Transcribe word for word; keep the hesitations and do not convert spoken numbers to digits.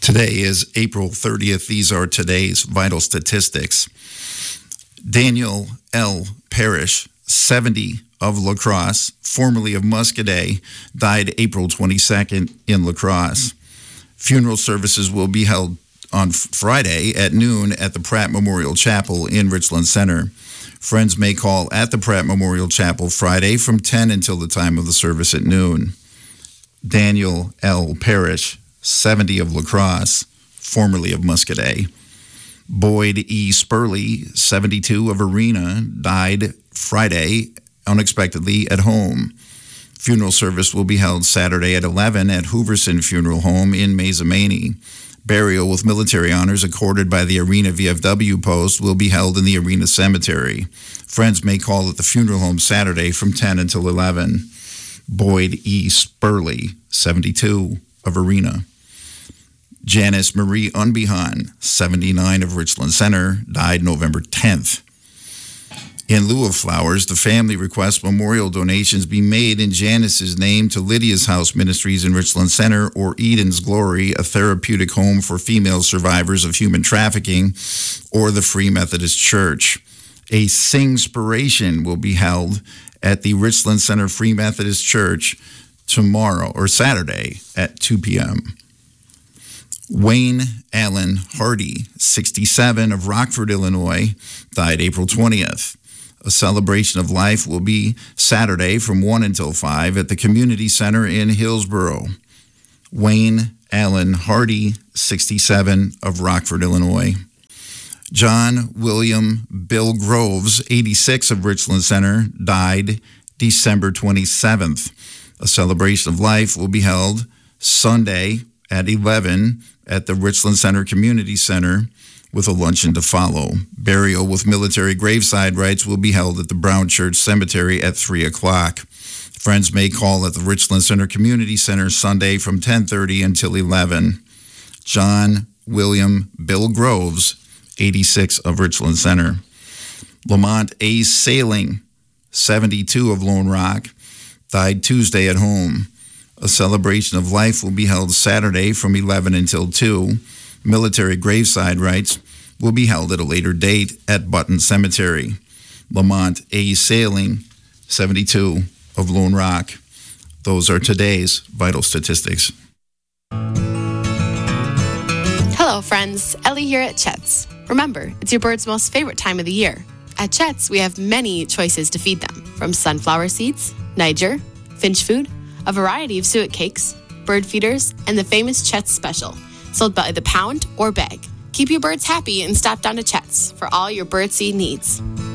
Today is April thirtieth. These are today's vital statistics. Daniel L. Parrish, seventy, of La Crosse, formerly of Muscadet, died April twenty-second in La Crosse. Funeral services will be held on Friday at noon at the Pratt Memorial Chapel in Richland Center. Friends may call at the Pratt Memorial Chapel Friday from ten until the time of the service at noon. Daniel L. Parrish, seventy, of La Crosse, formerly of Muscadet. Boyd E. Spurley, seventy-two, of Arena, died Friday unexpectedly at home. Funeral service will be held Saturday at eleven at Hooverson Funeral Home in Mazamani. Burial with military honors accorded by the Arena V F W post will be held in the Arena Cemetery. Friends may call at the funeral home Saturday from ten until eleven. Boyd E. Spurley, seventy-two, of Arena. Janice Marie Unbehan, seventy-nine, of Richland Center, died November tenth. In lieu of flowers, the family requests memorial donations be made in Janice's name to Lydia's House Ministries in Richland Center or Eden's Glory, a therapeutic home for female survivors of human trafficking, or the Free Methodist Church. A Singspiration will be held at the Richland Center Free Methodist Church tomorrow, or Saturday, at two p.m. Wayne Allen Hardy, sixty-seven, of Rockford, Illinois, died April twentieth. A celebration of life will be Saturday from one until five at the Community Center in Hillsboro. Wayne Allen Hardy, sixty-seven, of Rockford, Illinois. John William Bill Groves, eighty-six, of Richland Center, died December twenty-seventh. A celebration of life will be held Sunday at eleven at the Richland Center Community Center, with a luncheon to follow. Burial with military graveside rites will be held at the Brown Church Cemetery at three o'clock. Friends may call at the Richland Center Community Center Sunday from ten thirty until eleven. John William Bill Groves, eighty-six, of Richland Center. Lamont A. Sailing, seventy-two, of Lone Rock, died Tuesday at home. A celebration of life will be held Saturday from eleven until two. Military graveside rites will be held at a later date at Button Cemetery. Lamont A. Sailing, seventy-two, of Lone Rock. Those are today's vital statistics. Hello, friends. Ellie here at Chet's. Remember, it's your bird's most favorite time of the year. At Chet's, we have many choices to feed them, from sunflower seeds, Niger, finch food, a variety of suet cakes, bird feeders, and the famous Chet's Special, sold by the pound or bag. Keep your birds happy and stop down to Chet's for all your birdseed needs.